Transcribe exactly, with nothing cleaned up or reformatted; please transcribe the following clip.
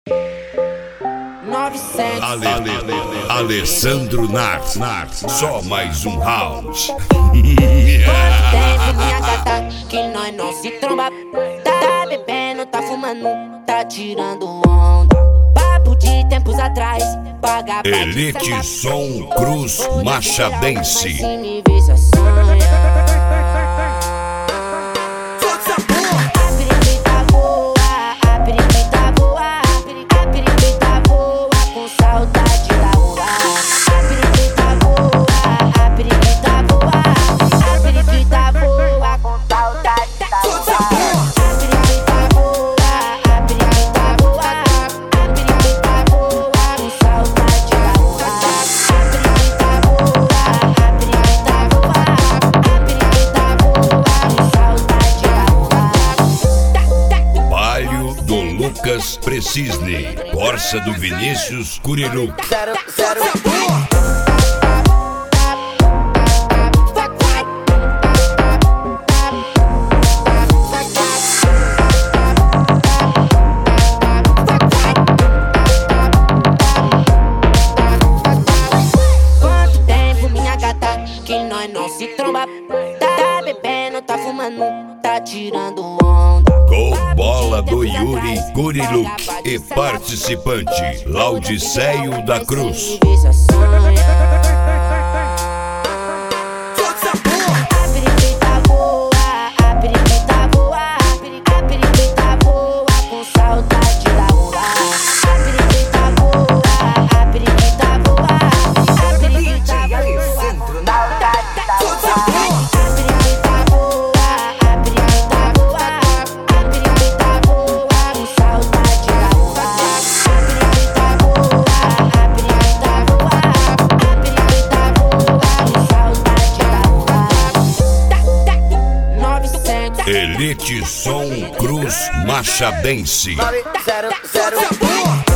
novecentos Ale, Ale, Ale, Alessandro Nars, Nars, só mais um round. Quanto tempo, minha gata, que nós não se tromba. Tá bebendo, tá fumando, tá tirando onda. Papo de tempos atrás, paga pra Elite Som Cruz Machadense. se me vê se assanha. Lucas Precisne, Corsa do Vinícius Curiluc. Zero, zero, Quanto tempo, minha gata, que nós não se tromba. Tá bebendo, tá fumando, tá tirando onda. Com bola do Yuri Curiluc e participante Laudiceio da Cruz. novecentos Elite Som Cruz Machadense. nove, zero, zero.